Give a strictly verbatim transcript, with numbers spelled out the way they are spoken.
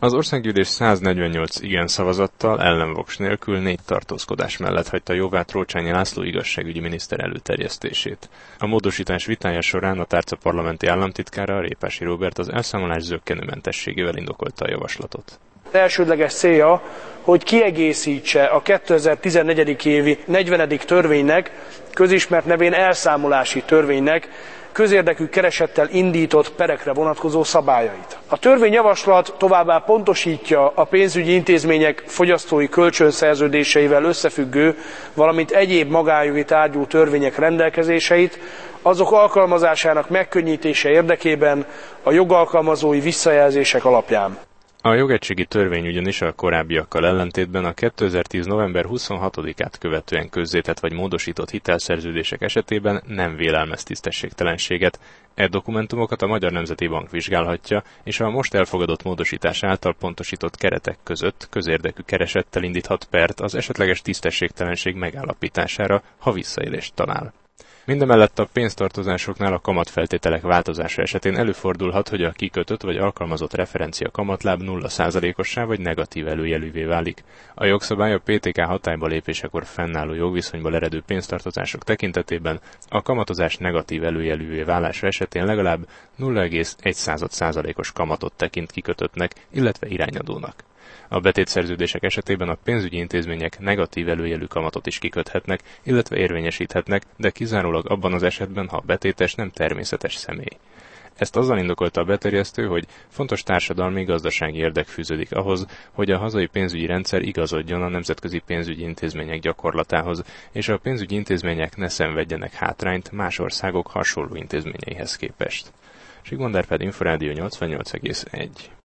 Az országgyűlés száznegyvennyolc igen szavazattal, ellenvoks nélkül négy tartózkodás mellett hagyta jóvá Trócsányi László igazságügyi miniszter előterjesztését. A módosítás vitája során a tárca parlamenti államtitkára, Répási Róbert az elszámolás zökkenőmentességével indokolta a javaslatot. Az elsődleges célja, hogy kiegészítse a kétezer-tizennégy. évi negyvenedik törvénynek, közismert nevén elszámolási törvénynek, közérdekű keresettel indított perekre vonatkozó szabályait. A törvényjavaslat továbbá pontosítja a pénzügyi intézmények fogyasztói kölcsönszerződéseivel összefüggő, valamint egyéb magánjogi tárgyú törvények rendelkezéseit, azok alkalmazásának megkönnyítése érdekében a jogalkalmazói visszajelzések alapján. A jogegységi törvény ugyanis a korábbiakkal ellentétben a kétezer-tíz. november huszonhatodikát követően közzétett vagy módosított hitelszerződések esetében nem vélelmez tisztességtelenséget. E dokumentumokat a Magyar Nemzeti Bank vizsgálhatja, és a most elfogadott módosítás által pontosított keretek között közérdekű keresettel indíthat pert az esetleges tisztességtelenség megállapítására, ha visszaélést talál. Mindemellett a pénztartozásoknál a kamatfeltételek változása esetén előfordulhat, hogy a kikötött vagy alkalmazott referencia kamatláb nulla százalékossá vagy negatív előjelűvé válik. A jogszabály a pé té ká hatályba lépésekor fennálló jogviszonyból eredő pénztartozások tekintetében a kamatozás negatív előjelűvé válása esetén legalább nulla egész egy százalékos kamatot tekint kikötöttnek, illetve irányadónak. A betétszerződések esetében a pénzügyi intézmények negatív előjelű kamatot is kiköthetnek, illetve érvényesíthetnek, de kizárólag abban az esetben, ha a betétes nem természetes személy. Ezt azzal indokolta a beterjesztő, hogy fontos társadalmi-gazdasági érdek fűződik ahhoz, hogy a hazai pénzügyi rendszer igazodjon a nemzetközi pénzügyi intézmények gyakorlatához, és a pénzügyi intézmények ne szenvedjenek hátrányt más országok hasonló intézményeihez képest. Sigmond Árpád, Inforádió nyolcvannyolc egész egy.